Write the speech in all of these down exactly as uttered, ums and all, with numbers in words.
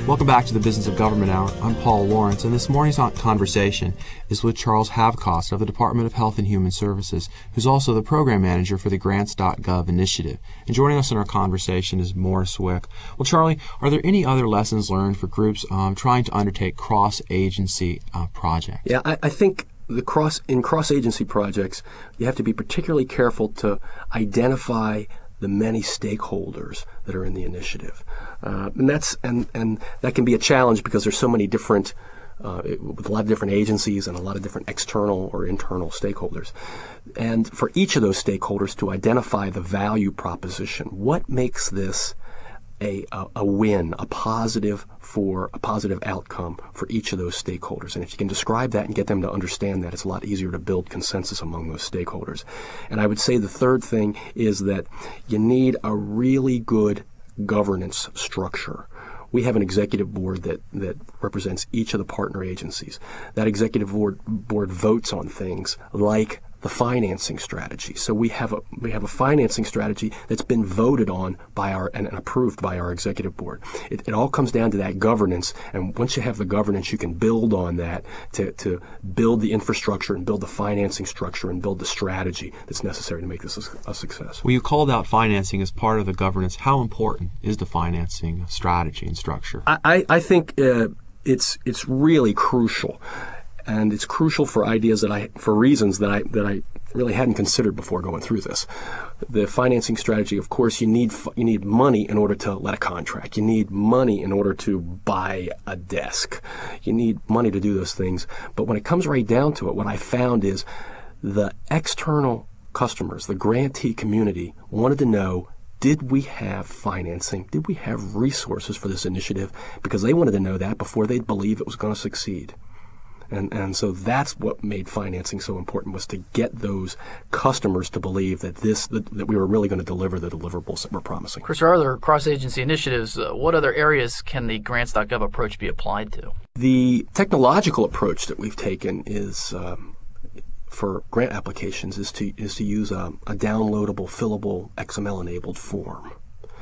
Welcome back to the Business of Government Hour. I'm Paul Lawrence, and this morning's conversation is with Charles Havcost of the Department of Health and Human Services, who's also the program manager for the grants dot gov initiative. And joining us in our conversation is Morris Wick. Well, Charlie, are there any other lessons learned for groups um, trying to undertake cross-agency uh, projects? Yeah, I, I think the cross in cross-agency projects, you have to be particularly careful to identify the many stakeholders that are in the initiative, uh, and that's and and that can be a challenge because there's so many different, uh, with a lot of different agencies and a lot of different external or internal stakeholders, and for each of those stakeholders to identify the value proposition, what makes this A, a, a win, a positive for a positive outcome for each of those stakeholders. And if you can describe that and get them to understand that, it's a lot easier to build consensus among those stakeholders. And I would say the third thing is that you need a really good governance structure. We have an executive board that, that represents each of the partner agencies. That executive board, board votes on things like the financing strategy. So we have a we have a financing strategy that's been voted on by our and, and approved by our executive board. It, it all comes down to that governance, and once you have the governance, you can build on that to, to build the infrastructure and build the financing structure and build the strategy that's necessary to make this a, a success. Well, you called out financing as part of the governance. How important is the financing strategy and structure? I, I, I think uh, it's it's really crucial. And it's crucial for ideas that I, for reasons that I that I really hadn't considered before going through this. The financing strategy, of course, you need you need money in order to let a contract. You need money in order to buy a desk. You need money to do those things. But when it comes right down to it, what I found is the external customers, the grantee community, wanted to know, did we have financing? Did we have resources for this initiative? Because they wanted to know that before they'd believe it was going to succeed. And and so that's what made financing so important, was to get those customers to believe that this that, that we were really going to deliver the deliverables that we're promising. Chris, are other cross-agency initiatives? Uh, what other areas can the grants dot gov approach be applied to? The technological approach that we've taken is um, for grant applications is to is to use a, a downloadable, fillable, X M L-enabled form,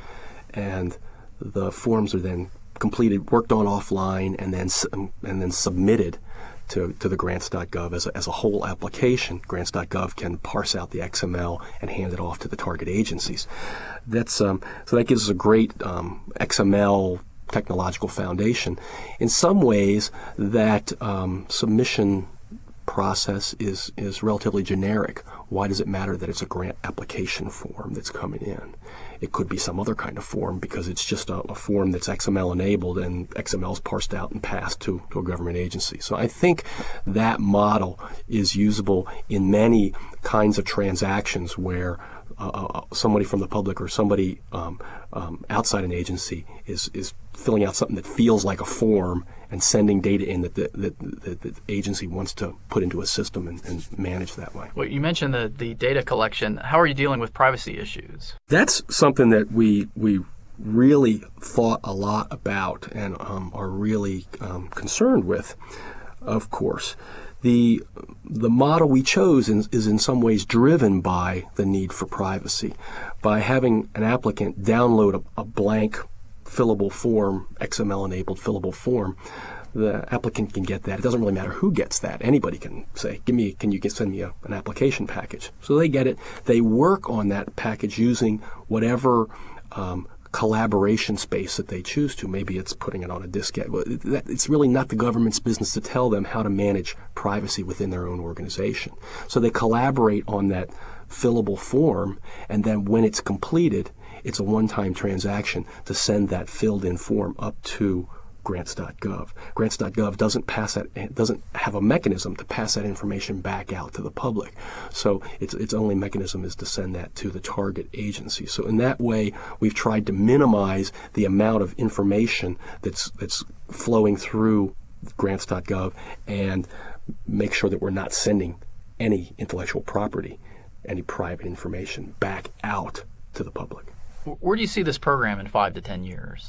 and the forms are then completed, worked on offline, and then and then submitted to, to the grants dot gov as a, as a whole application. grants dot gov can parse out the X M L and hand it off to the target agencies. That's um, so that gives us a great um, X M L technological foundation. In some ways, that um, submission process is is relatively generic. Why does it matter that it's a grant application form that's coming in? It could be some other kind of form because it's just a, a form that's X M L enabled, and X M L is parsed out and passed to, to a government agency. So I think that model is usable in many kinds of transactions where uh, somebody from the public or somebody um, um, outside an agency is, is filling out something that feels like a form and sending data in that the, that, that the agency wants to put into a system and, and manage that way. Well, you mentioned the, the data collection. How are you dealing with privacy issues? That's something that we we really thought a lot about and um, are really um, concerned with, of course. The the model we chose in, is in some ways driven by the need for privacy. By having an applicant download a, a blank fillable form, X M L-enabled fillable form, the applicant can get that. It doesn't really matter who gets that. Anybody can say, "Give me, can you get, send me a, an application package?" So they get it. They work on that package using whatever um, collaboration space that they choose to. Maybe it's putting it on a diskette. It's really not the government's business to tell them how to manage privacy within their own organization. So they collaborate on that fillable form, and then when it's completed, it's a one-time transaction to send that filled-in form up to grants dot gov. grants dot gov doesn't pass that, doesn't have a mechanism to pass that information back out to the public. So its its only mechanism is to send that to the target agency. So in that way, we've tried to minimize the amount of information that's that's flowing through grants dot gov and make sure that we're not sending any intellectual property, any private information back out to the public. Where do you see this program in five to ten years?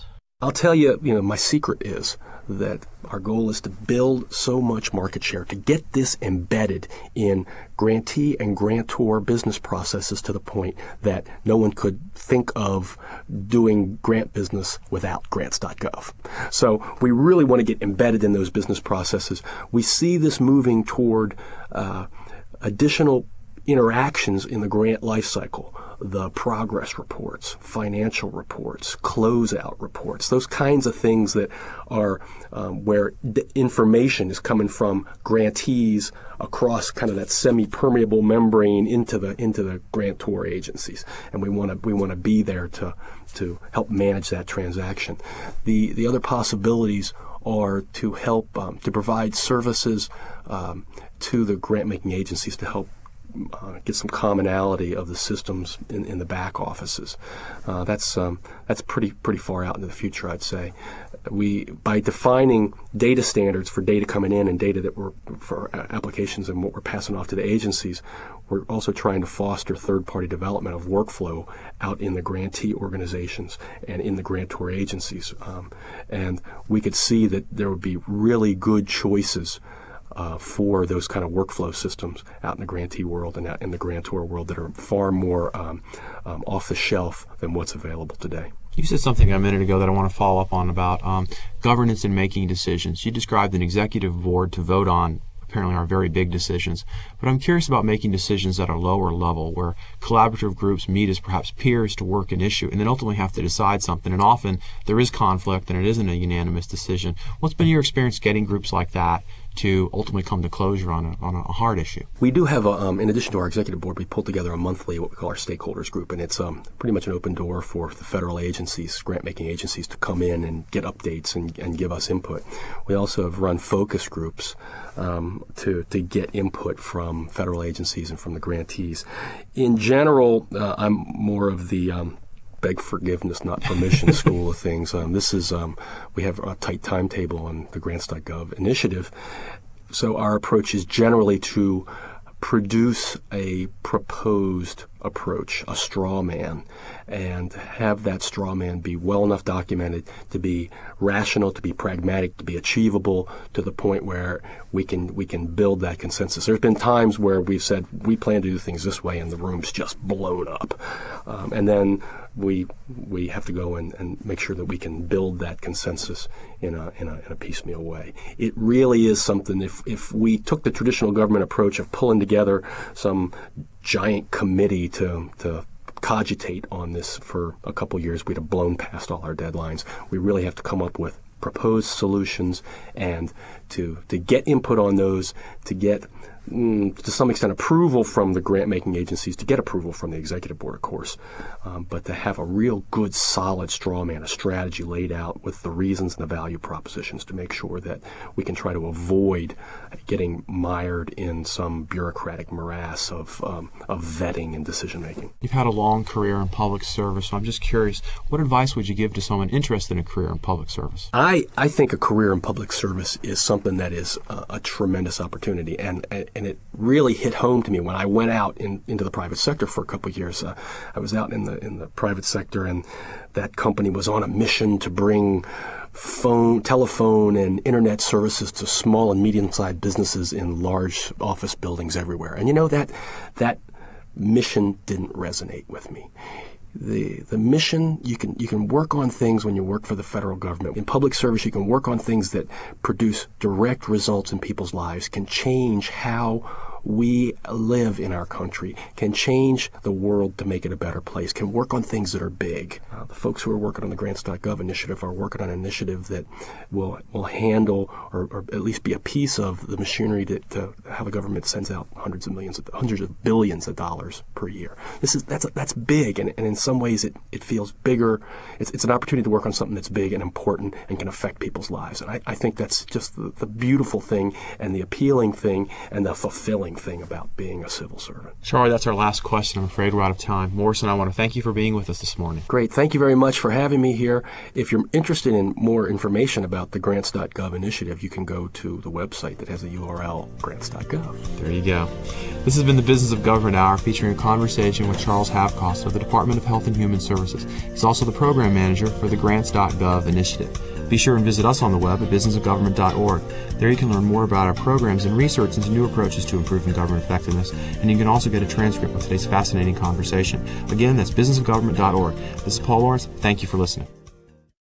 I'll tell you, you know, my secret is that our goal is to build so much market share, to get this embedded in grantee and grantor business processes to the point that no one could think of doing grant business without grants dot gov. So we really want to get embedded in those business processes. We see this moving toward uh, additional interactions in the grant lifecycle, the progress reports, financial reports, closeout reports, those kinds of things that are um, where d- information is coming from grantees across kind of that semi-permeable membrane into the into the grantor agencies, and we want to we want to be there to to help manage that transaction. The the other possibilities are to help um, to provide services um, to the grant-making agencies to help Uh, get some commonality of the systems in, in the back offices. Uh, that's um, that's pretty pretty far out into the future, I'd say. We by defining data standards for data coming in and data that we're for applications and what we're passing off to the agencies, we're also trying to foster third-party development of workflow out in the grantee organizations and in the grantor agencies. Um, and we could see that there would be really good choices Uh, for those kind of workflow systems out in the grantee world and out in the grantor world that are far more um, um, off the shelf than what's available today. You said something a minute ago that I want to follow up on about um, governance and making decisions. You described an executive board to vote on apparently are very big decisions, but I'm curious about making decisions at a lower level where collaborative groups meet as perhaps peers to work an issue and then ultimately have to decide something, and often there is conflict and it isn't a unanimous decision. What's been your experience getting groups like that to ultimately come to closure on a, on a hard issue? We do have, a, um, in addition to our executive board, we pull together a monthly, what we call our stakeholders group, and it's um, pretty much an open door for the federal agencies, grant-making agencies, to come in and get updates and, and give us input. We also have run focus groups um, to, to get input from federal agencies and from the grantees. In general, uh, I'm more of the um, beg forgiveness, not permission school of things. Um, this is, um, we have a tight timetable on the grants dot gov initiative. So our approach is generally to produce a proposed approach, a straw man, and have that straw man be well enough documented to be rational, to be pragmatic, to be achievable, to the point where we can we can build that consensus. There's been times where we've said we plan to do things this way, and the room's just blown up, um, and then we we have to go and, and make sure that we can build that consensus in a, in a in a piecemeal way. It really is something. If if we took the traditional government approach of pulling together some giant committee to to cogitate on this for a couple years, we'd have blown past all our deadlines. We really have to come up with proposed solutions and to to get input on those, to get mm, to some extent approval from the grant-making agencies, to get approval from the executive board, of course, um, but to have a real good, solid straw man, a strategy laid out with the reasons and the value propositions to make sure that we can try to avoid getting mired in some bureaucratic morass of, um, of vetting and decision-making. You've had a long career in public service, so I'm just curious, what advice would you give to someone interested in a career in public service? I, I think a career in public service is something that is a, a tremendous opportunity, and, and it really hit home to me when I went out in, into the private sector for a couple of years. Uh, I was out in the in the private sector, and that company was on a mission to bring phone, telephone, and internet services to small and medium-sized businesses in large office buildings everywhere. And you know, that that mission didn't resonate with me. The the mission, you can you can work on things when you work for the federal government. In public service, you can work on things that produce direct results in people's lives, can change how we live in our country, can change the world to make it a better place, can work on things that are big. Uh, the folks who are working on the grants dot gov initiative are working on an initiative that will will handle or, or at least be a piece of the machinery to, to how the government sends out hundreds of millions, of, hundreds of billions of dollars per year. This is that's that's big, and, and in some ways it, it feels bigger. It's it's an opportunity to work on something that's big and important and can affect people's lives. And I, I think that's just the, the beautiful thing and the appealing thing and the fulfilling fulfilling thing about being a civil servant. Charlie, that's our last question. I'm afraid we're out of time. Morrison, I want to thank you for being with us this morning. Great. Thank you very much for having me here. If you're interested in more information about the grants dot gov initiative, you can go to the website that has a U R L, grants dot gov. There you go. This has been the Business of Government Hour, featuring a conversation with Charles Havcost of the Department of Health and Human Services. He's also the program manager for the grants dot gov initiative. Be sure and visit us on the web at business of government dot org. There you can learn more about our programs and research into new approaches to improving government effectiveness, and you can also get a transcript of today's fascinating conversation. Again, that's business of government dot org. This is Paul Lawrence. Thank you for listening.